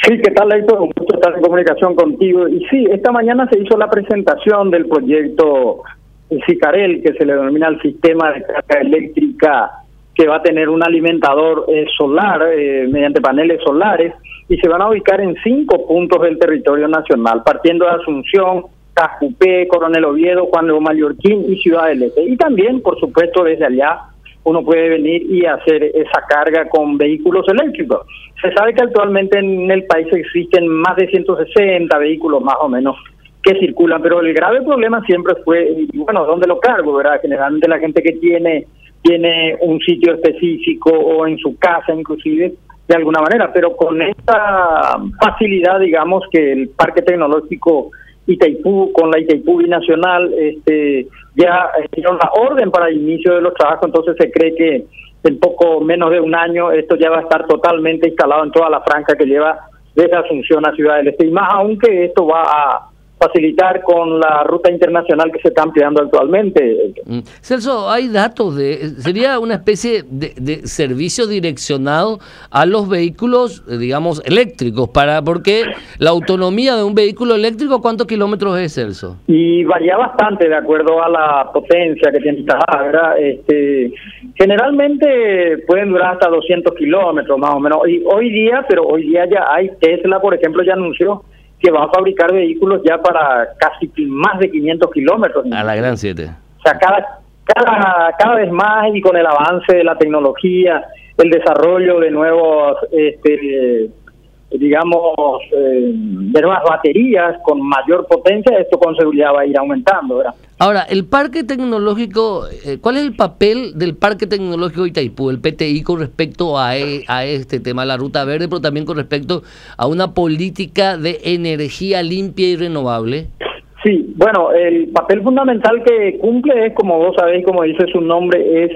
Sí, ¿qué tal, Héctor? Un gusto estar en comunicación contigo. Y sí, esta mañana se hizo la presentación del proyecto Sicarel, que se le denomina el sistema de carga eléctrica, que va a tener un alimentador solar mediante paneles solares, y se van a ubicar en 5 puntos del territorio nacional, partiendo de Asunción, Cajupé, Coronel Oviedo, Juan León Mallorquín y Ciudad del Este. Y también, por supuesto, desde allá uno puede venir y hacer esa carga con vehículos eléctricos. Se sabe que actualmente en el país existen más de 160 vehículos más o menos que circulan, pero el grave problema siempre fue, bueno, ¿dónde lo cargo, verdad? Generalmente la gente que tiene un sitio específico o en su casa inclusive, de alguna manera, pero con esta facilidad, digamos, que el Parque Tecnológico Itaipú, con la Itaipú Binacional, ya dieron la orden para el inicio de los trabajos, entonces se cree que en poco menos de un año esto ya va a estar totalmente instalado en toda la franja que lleva desde Asunción a Ciudad del Este, y más aún que esto va a facilitar con la ruta internacional que se está ampliando actualmente. Celso, hay datos sería una especie de servicio direccionado a los vehículos, digamos, eléctricos, porque la autonomía de un vehículo eléctrico, ¿cuántos kilómetros es, Celso? Y varía bastante de acuerdo a la potencia que tiene esta, ¿verdad? Generalmente pueden durar hasta 200 kilómetros más o menos, y hoy día ya hay, Tesla, por ejemplo, ya anunció que va a fabricar vehículos ya para casi más de 500 kilómetros. A la gran 7. O sea, cada vez más, y con el avance de la tecnología, el desarrollo de nuevos, de nuevas baterías con mayor potencia, esto con seguridad va a ir aumentando, ¿verdad? Ahora, el Parque Tecnológico, ¿cuál es el papel del Parque Tecnológico Itaipú, el PTI, con respecto a este tema, la Ruta Verde, pero también con respecto a una política de energía limpia y renovable? Sí, bueno, el papel fundamental que cumple es, como vos sabéis, como dice su nombre, es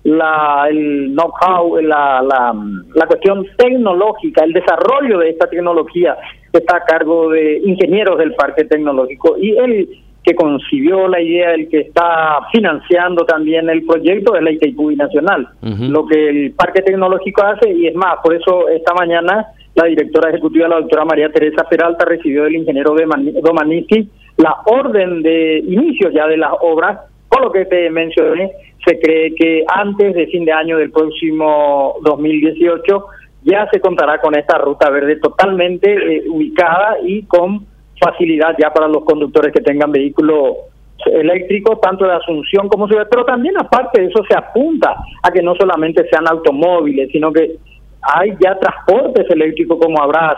el know-how, la cuestión tecnológica, el desarrollo de esta tecnología está a cargo de ingenieros del Parque Tecnológico, y el que concibió la idea, el que está financiando también el proyecto, es la Itaipú Binacional. Lo que el Parque Tecnológico hace, y es más, por eso esta mañana la directora ejecutiva, la doctora María Teresa Peralta, recibió del ingeniero Domanici la orden de inicio ya de las obras. Por lo que te mencioné, se cree que antes de fin de año del próximo 2018 ya se contará con esta ruta verde totalmente ubicada y con facilidad ya para los conductores que tengan vehículos eléctricos, tanto de Asunción como Ciudad, pero también aparte de eso se apunta a que no solamente sean automóviles, sino que hay ya transportes eléctricos, como habrás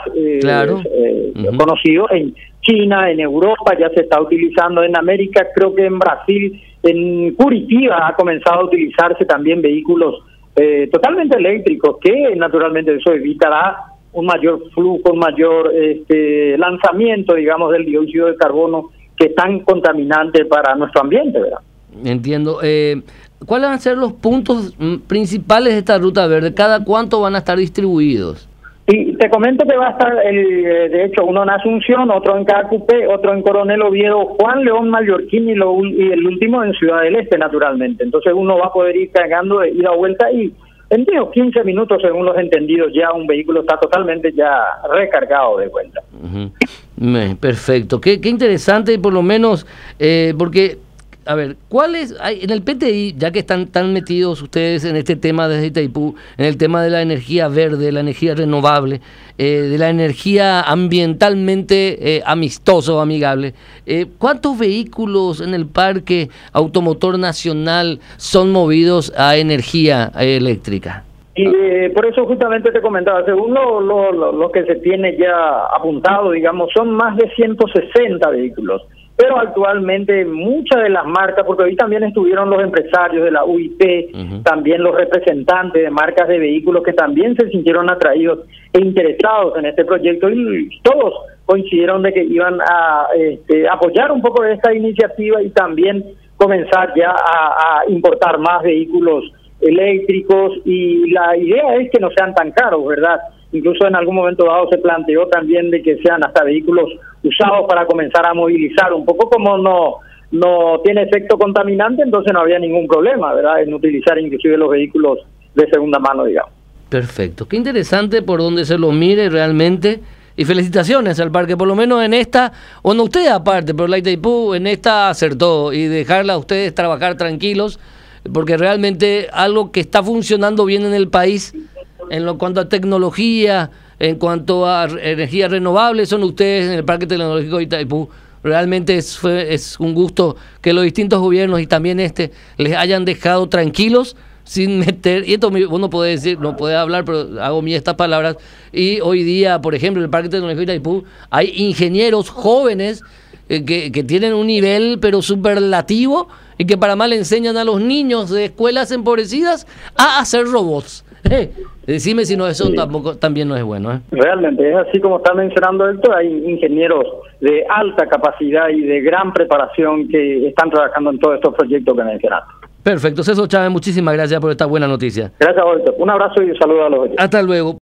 conocido en China, en Europa, ya se está utilizando en América, creo que en Brasil, en Curitiba ha comenzado a utilizarse también vehículos totalmente eléctricos, que naturalmente eso evitará un mayor flujo, un mayor lanzamiento, digamos, del dióxido de carbono, que es tan contaminante para nuestro ambiente, ¿verdad? Entiendo. ¿Cuáles van a ser los puntos principales de esta ruta verde? ¿Cada cuánto van a estar distribuidos? Y te comento que va a estar, de hecho, uno en Asunción, otro en Cajupé, otro en Coronel Oviedo, Juan León Mallorquín y el último en Ciudad del Este, naturalmente. Entonces uno va a poder ir cargando de ida a vuelta, y en 10 o 15 minutos, según los entendidos, ya un vehículo está totalmente ya recargado de vuelta. Perfecto. Qué interesante, y por lo menos, porque, a ver, en el PTI, ya que están tan metidos ustedes en este tema desde Itaipú, en el tema de la energía verde, la energía renovable, de la energía ambientalmente amistosa o amigable, ¿cuántos vehículos en el Parque Automotor Nacional son movidos a energía eléctrica? Y por eso justamente te comentaba, según lo que se tiene ya apuntado, digamos, son más de 160 vehículos. Pero actualmente muchas de las marcas, porque hoy también estuvieron los empresarios de la UIP, también los representantes de marcas de vehículos que también se sintieron atraídos e interesados en este proyecto, y todos coincidieron de que iban a apoyar un poco de esta iniciativa y también comenzar ya a importar más vehículos eléctricos, y la idea es que no sean tan caros, ¿verdad? Incluso en algún momento dado se planteó también de que sean hasta vehículos usados para comenzar a movilizar, un poco como no tiene efecto contaminante, entonces no había ningún problema, ¿verdad?, en utilizar inclusive los vehículos de segunda mano, digamos. Perfecto, qué interesante por donde se lo mire realmente. y felicitaciones al parque, por lo menos en esta, bueno, ustedes aparte, pero la Itaipú en esta acertó, y dejarla a ustedes trabajar tranquilos, porque realmente algo que está funcionando bien en el país, en lo cuanto a tecnología, en cuanto a energías renovables, son ustedes en el Parque Tecnológico de Itaipú. Realmente es un gusto que los distintos gobiernos y también les hayan dejado tranquilos sin meter, y esto uno puede decir, no puede hablar, pero hago mías estas palabras, y hoy día, por ejemplo, en el Parque Tecnológico de Itaipú hay ingenieros jóvenes que tienen un nivel pero superlativo y que para mal enseñan a los niños de escuelas empobrecidas a hacer robots. Decime si no, eso también no es bueno. Realmente, es así como está mencionando Héctor, hay ingenieros de alta capacidad y de gran preparación que están trabajando en todos estos proyectos que mencionaste. Perfecto, César Chávez, muchísimas gracias por esta buena noticia. Gracias, Héctor. Un abrazo y un saludo a los oyentes. Hasta luego.